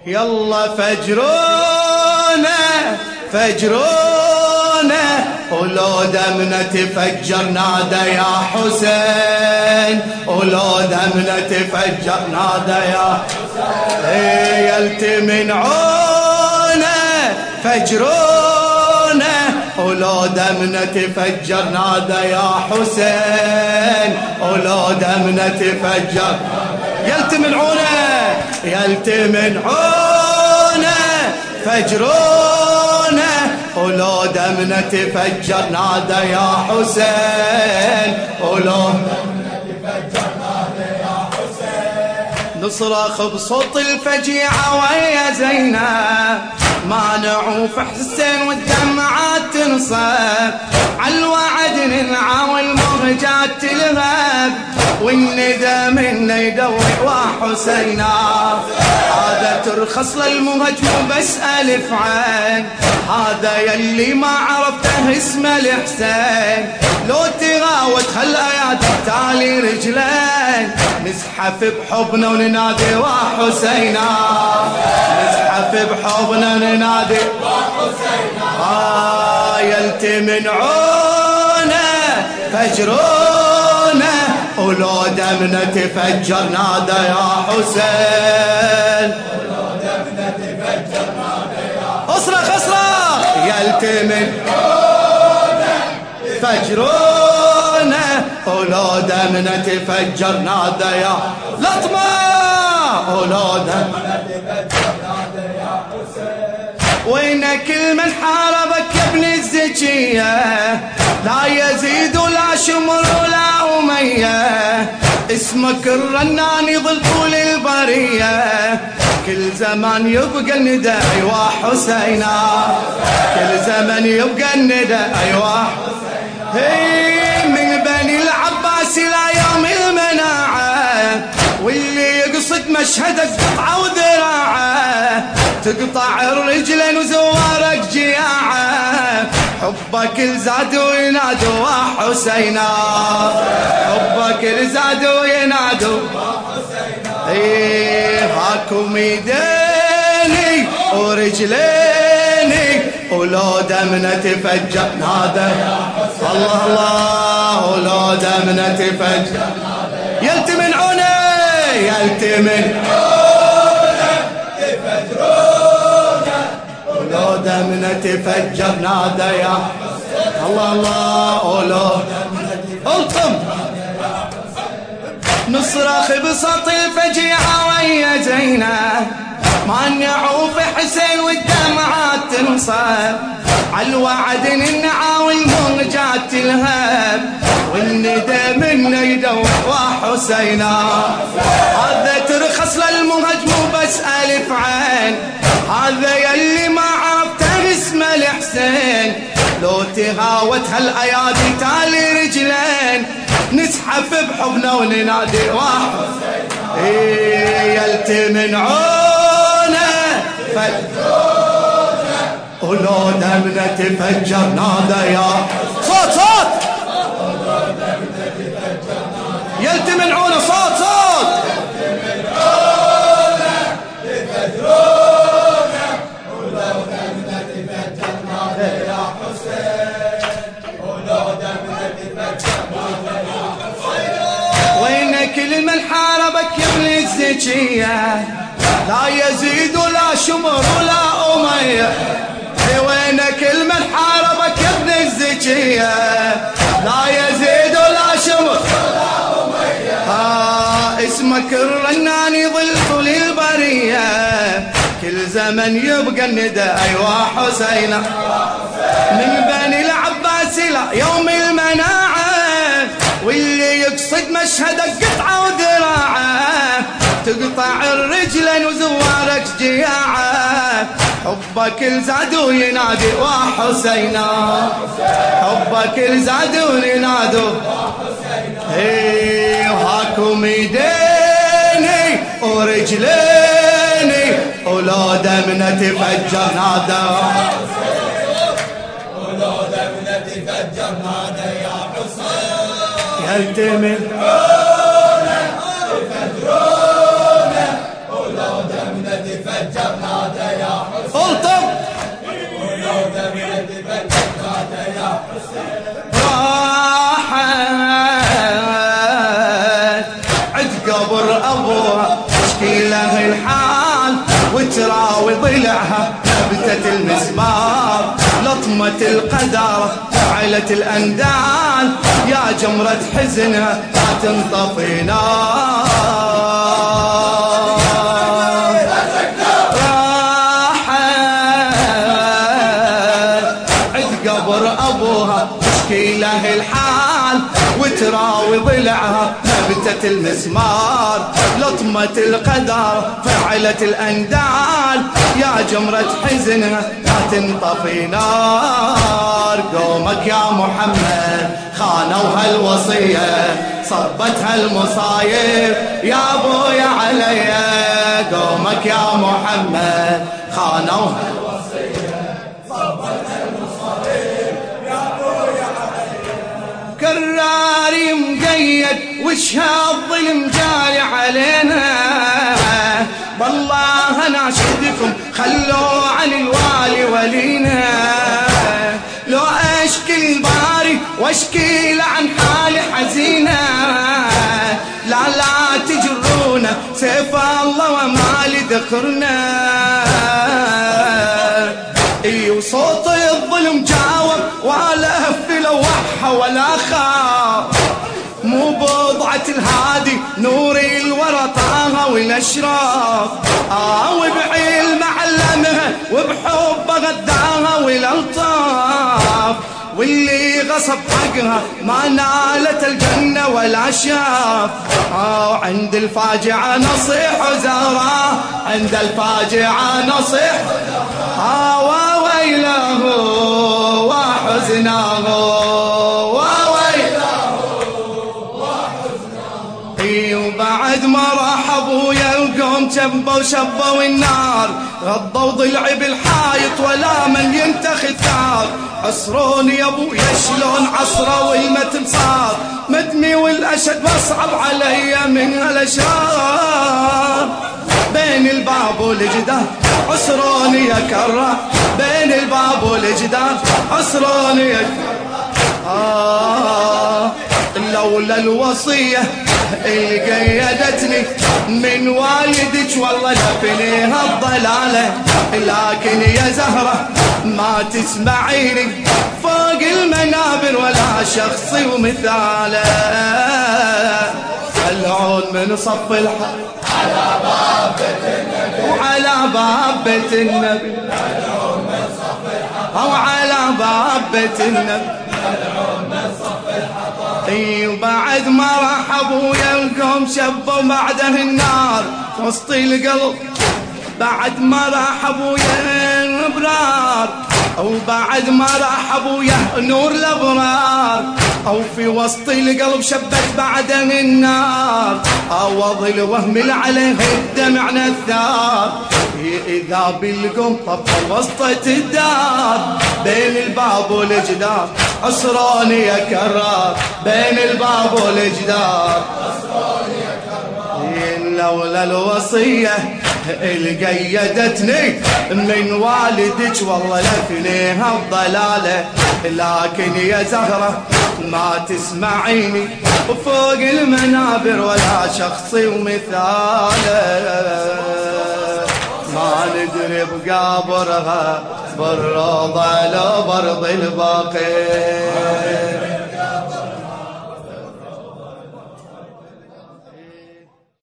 يلا فجرونا فجرونا ولو دمنا تفجر نادى يا حسين ولو دمنا تفجر نادى يا حسين يلتمنعونا فجرونا ولو دمنا تفجر نادى يا حسين ولو دمنا تفجر يلتمنعونا يلتمنعونا فجرونا ولو دمنا تفجر نادى يا حسين ولو دمنا تفجر نادى يا حسين نصرخ بصوت الفجيعة ويا زينب مانعوا في حسين والدمعات تنصب عالوعد ننعاول مرجات تلهب والندى منا يدوي وحسينا هذا ترخص للمهجم بس ألف عين هذا يلي ما عرفته اسمه الحسين لو تغاوت هالآيات تالي رجلين نزحف بحبنا وننادي وحسينا نزحف بحبنا وننادي وحسينا يلتمنعونا فجرونا ولو دمنا تفجر نادى يا حسين ولو دمنا تفجر نادى يا حسين اصرخ اصرخ يلتمنعونا فجرونا ولو دمنا تفجر نادى يا لطمة ولو دمنا تفجر نادى يا حسين وين كل من حاربك يا ابن الزكية لا يزيد ولا شمر ولا أمية اسمك الرنان يظل طول البرية كل زمان يبقى الندى أيوا حسينا كل زمان يبقى الندى أيوا هي من بني العباس إلى يوم المناعة واللي يقصد مشهدك قطعة وذراعه تقطع الرجلين وزوارك جياعه حبك الزاد وينادوا حسينا حبك الزاد وينادوا حسينا ايه هاكم ايديني ورجليني ولو دمنا تفجر نادى الله الله ولو دمنا تفجر يلتمنعونا يلتمنعونا تفجرونا ولو دمنا تفجر نادى يا الله الله ولو الطم نصرخ بصوت الفجيعة ويا زينب مانعوا في حسين والدمعات تنصب عالوعد ننعاول مرجات تلهب والندى منا يدوح وحسينا هذا ترخص للمهجم بس ألف عين هذا يلي ما عرفته اسمه الحسين لو تغاوت هالأيادي تالي رجلين نزحف بحبنا وننادي وحسينا يلتمنعونا فجرونا ولو دمنا تفجر نادى يا صوت صوت يلتمنعونا صوت صوت يلتمنعونا تفجرونا ولو دمنا تفجر نادى يا حسين ولو دمنا تفجر نادى يا حسين وين كل من حاربك يا ابن الزكية لا يزيد ولا شمر ولا أمية وين كل من حاربك يا ابن الزكية لا يزيد ولا شمر ولا أمية اسمك الرنان يظل طول البرية كل زمن يبقى الندى أيوا حسينا من بني العباس إلى يوم المناعة واللي يقصد مشهدك قطعة وذراعه تقطع الرجلين وزوارك جياعه حبك الزاد وينادي وحسينا حبك الزاد وينادي ايه وهاكم ايديني ورجليني ولو دمنا تفجر نادى ولو دمنا تفجر نادى يا حسين يلتمنعونا تفجرونا ولو دمنا تفجر قلتم راحت عد قبر ابوها تشكي له الحال وتراوي ضلعها نبتة المسمار لطمة القدر فعلت الأندال يا جمرة حزنها لا تنطفي نار راحت عد قبر أبوها تشكي له الحال وتراوي ضلعها نبتة المسمار لطمة القدر فعلت الأندال يا جمرة حزنها لا تنطفي نار قومك يا محمد خانوا هالوصية صبتها المصايب يا ابويا عليا قومك يا محمد خانوا هالوصية صبتها المصايب يا ابويا عليا كراري مقيد وش هالظلم جاري علينا والله ناشدكم خلوا عن الوالي ولينا لو اشكي الباري واشكي عن حالي حزينة لا تجرونا سيف الله ومالي ذكرنا اي وصوت الظلم جاوب ولا هف لوحها ولا خاف مو بضعة الهادي نوري الورى طاها والاشراف وبعلم علمها وبحب غداها والالطاف واللي غصب حقها ما نالت الجنة ولا شاف عند الفاجعة نصيح زهراء عند الفاجعة نصيح وويله وحزنه وبعد ما راح ابويا القوم شبوا شبوا النار غضوا ضلعي بالحايط ولا من ينتخي الثار عصروني يا ابويا شلون عصره والمتم صار مدمي والاشد واصعب علي من هالاشرار بين الباب والجدار عصروني يا كرار بين الباب والجدار عصروني يا كرار لولا الوصية اللي قيدتني من والدك والله لفنيها الضلالة لكن يا زهرة ما تسمعيني فوق المنابر ولا شخصي ومثاله العون من صف الحق على باب بيت النبي وعلى باب بيت النبي العون من صف الحق وعلى باب بيت النبي العون من صف الحق وبعد ما راح ابويا القوم شبوا بعده النار وسط القلب بعد ما راح ابويا الابرار وبعد ما راح ابويا نور الابرار او في وسط القلب شبت بعده النار اوض الوهم عليه الدمع نثار اذا بالقوم طفى وسطة الدار بين الباب والجدار عصروني يا كرار بين الباب والجدار عصروني يا كرار لولا الوصية اللي قيدتني من والدك والله لفنيها الضلالة لكن يا زهرة ما تسمعيني وفوق المنابر ولا شخصي ومثاله ما ندري بقابرها بالروضة لو برض الباقي